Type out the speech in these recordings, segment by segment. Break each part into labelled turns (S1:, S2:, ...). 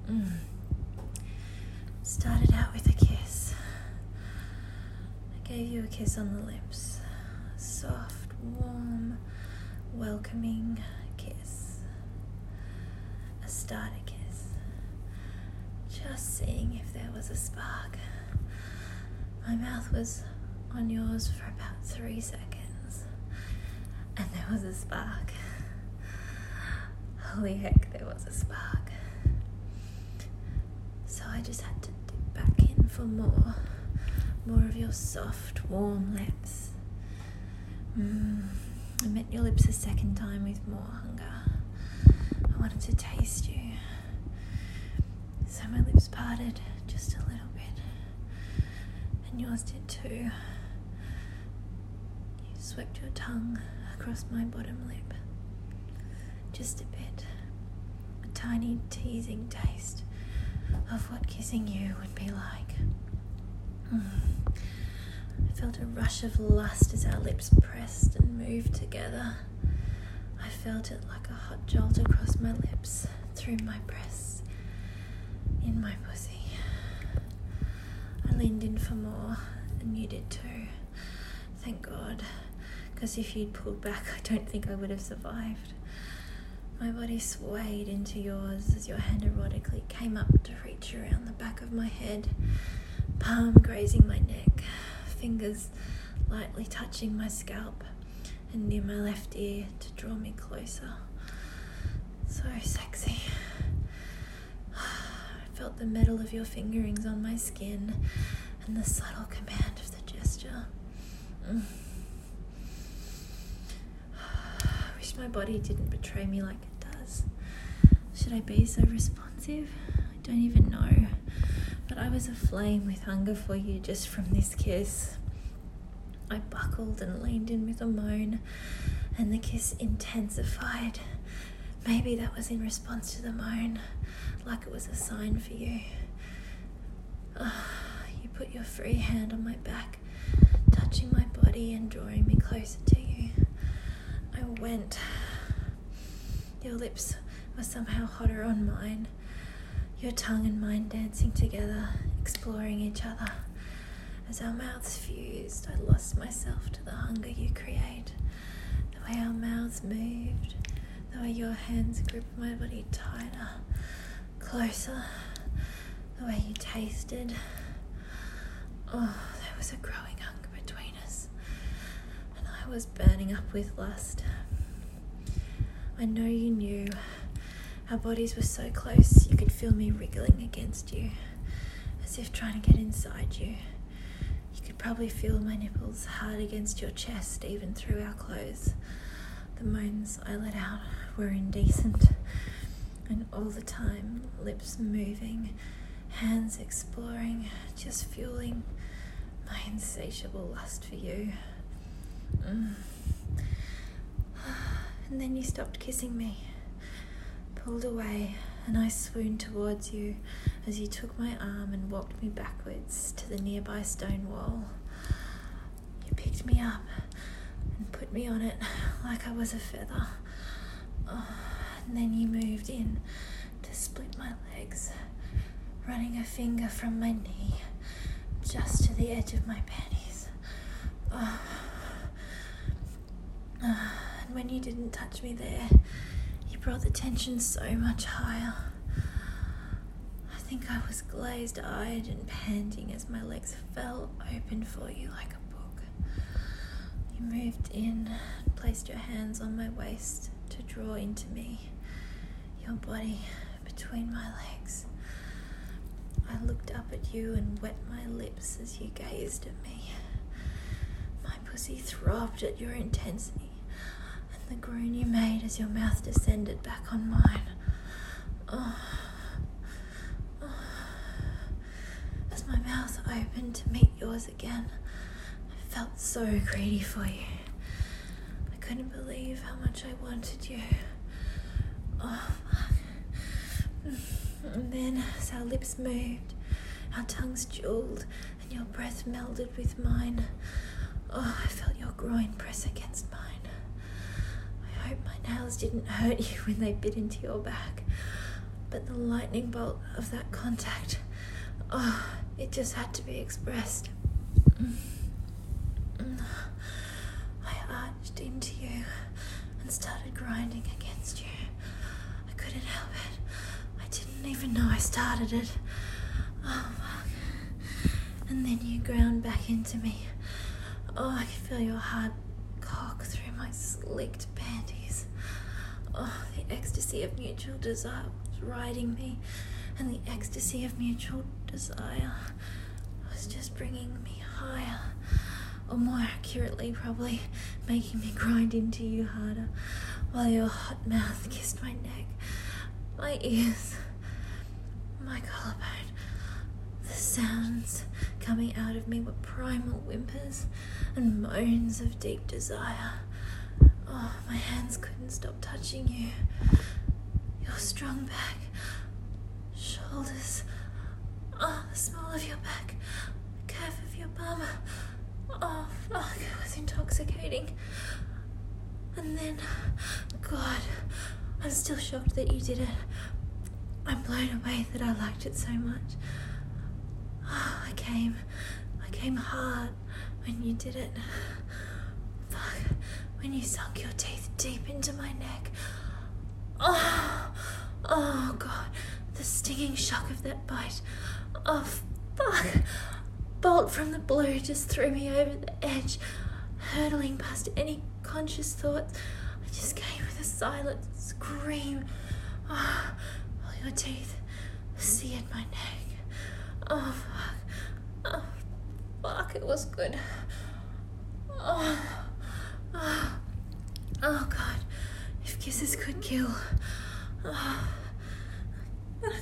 S1: Started out with a kiss. I gave you a kiss on the lips. A soft, warm, welcoming kiss. A starter kiss. Just seeing if there was a spark. My mouth was on yours for about 3 seconds. And there was a spark. Holy heck, there was a spark. So I just had to dip back in for more of your soft, warm lips. I met your lips a second time with more hunger. I wanted to taste you. So my lips parted just a little bit. And yours did too. You swept your tongue across my bottom lip. Just a bit. A tiny teasing taste of what kissing you would be like. I felt a rush of lust as our lips pressed and moved together. I felt it like a hot jolt across my lips, through my breasts, in my pussy. I leaned in for more, and you did too. Thank God, because if you'd pulled back, I don't think I would have survived. My body swayed into yours as your hand erotically came up to reach around the back of my head, palm grazing my neck, fingers lightly touching my scalp and near my left ear to draw me closer. So sexy. I felt the metal of your fingerings on my skin and the subtle command of the gesture. I wish my body didn't betray me like it does. Should I be so responsive? I don't even know. But I was aflame with hunger for you just from this kiss. I buckled and leaned in with a moan, and the kiss intensified. Maybe that was in response to the moan, like it was a sign for you. You put your free hand on my back, touching my body and drawing me closer to you. I went. Your lips were somehow hotter on mine, your tongue and mine dancing together, exploring each other. As our mouths fused, I lost myself to the hunger you create. The way our mouths moved, the way your hands gripped my body tighter, closer, the way you tasted. Oh, there was a growing hunger between us, and I was burning up with lust. I know you knew. Our bodies were so close, you could feel me wriggling against you, as if trying to get inside you. You could probably feel my nipples hard against your chest, even through our clothes. The moans I let out were indecent, and all the time, lips moving, hands exploring, just fueling my insatiable lust for you. And then you stopped kissing me, pulled away, and I swooned towards you as you took my arm and walked me backwards to the nearby stone wall. You picked me up and put me on it like I was a feather. And then you moved in to split my legs, running a finger from my knee just to the edge of my panties. And when you didn't touch me there, you brought the tension so much higher. I think I was glazed-eyed and panting as my legs fell open for you like a book. You moved in and placed your hands on my waist to draw into me, your body between my legs. I looked up at you and wet my lips as you gazed at me. My pussy throbbed at your intensity and the groan you made as your mouth descended back on mine. As my mouth opened to meet yours again, I felt so greedy for you. I couldn't believe how much I wanted you. And then, as our lips moved, our tongues jeweled, and your breath melded with mine, I felt your groin press against mine. I hope my nails didn't hurt you when they bit into your back. but the lightning bolt of that contact, it just had to be expressed. I arched into you and started grinding against you. I couldn't help it. I didn't even know I started it. Oh, fuck. And then you ground back into me. Oh, I could feel your hard cock through my slicked panties. Oh, the ecstasy of mutual desire was riding me, and the ecstasy of mutual desire was just bringing me higher, or more accurately, probably making me grind into you harder, while your hot mouth kissed my neck, my ears, my collarbone. The sounds coming out of me were primal whimpers and moans of deep desire. Oh, my hands couldn't stop touching you. Your strong back, shoulders, the small of your back, the curve of your bum. Oh, fuck, it was intoxicating. And then, God, I'm still shocked that you did it. I'm blown away that I liked it so much. Oh, I came hard when you did it. Fuck, when you sunk your teeth deep into my neck. Oh, God, the stinging shock of that bite. Oh, fuck. Bolt from the blue just threw me over the edge, hurtling past any conscious thoughts. I just came with a silent scream. Oh, while your teeth seared my neck. Oh, fuck. Oh, fuck, it was good. Oh, God, if kisses could kill. Oh, fuck.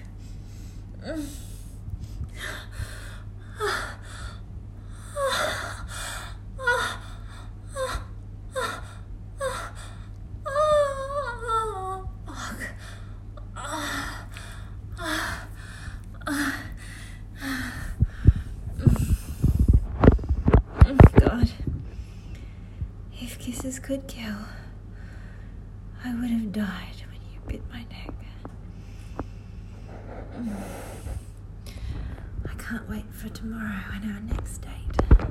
S1: God, if kisses could kill, I would have died when you bit my neck. I can't wait for tomorrow and our next date.